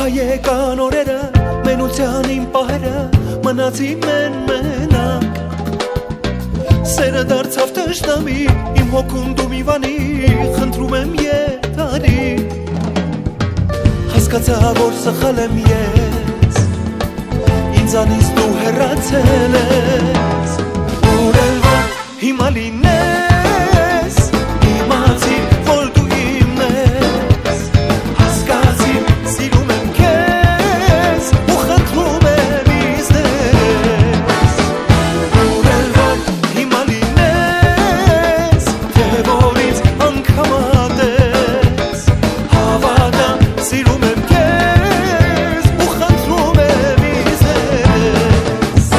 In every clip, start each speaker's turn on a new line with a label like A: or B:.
A: Եկան օրերը, մենության իմ պահերը, մնացին մենակ Սերը դարձավ թշնամի, իմ հոգում դու մի վանի, խնդրում եմ եթարի Հասկացա, որ սխալ եմ ես, ինձանից դու հեռացել ես Որ էլ որ հիմա լինես, իմացի, որ դու իմն ես Հասկացի, սիրում եմ քեզ, ու խնդրում եմ իզնես Որ էլ որ հիմա լինես, թե որ ինձ անգամ ատես Հավատամ, սիրում եմ քեզ, ու խնդրում եմ իզնես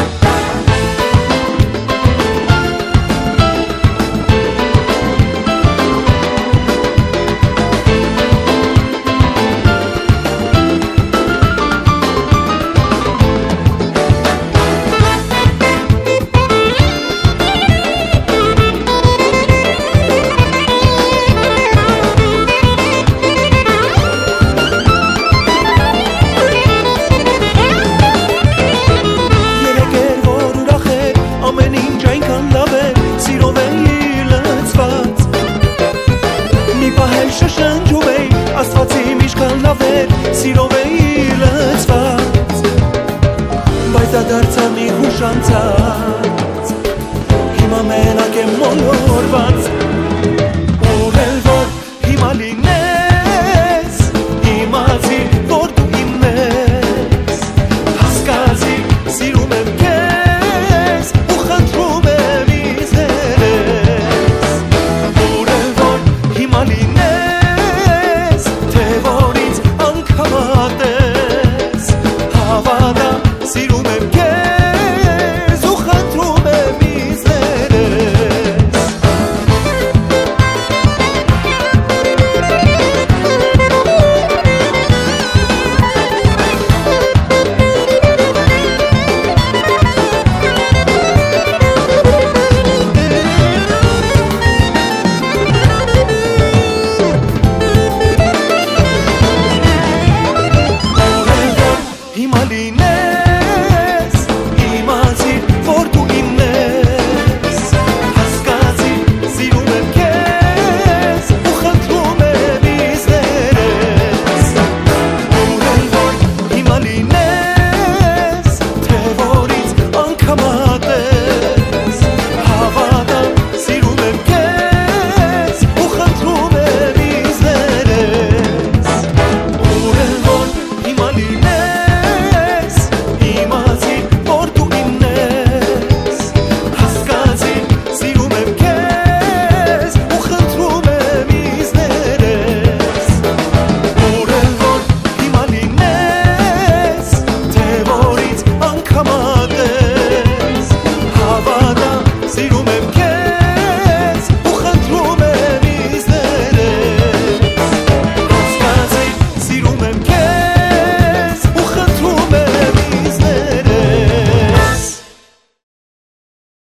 A: Շշնջում էի, աստվածի միշկան լավեր, սիրով էի լծված Բայց դա դարձավ մի հուշանցած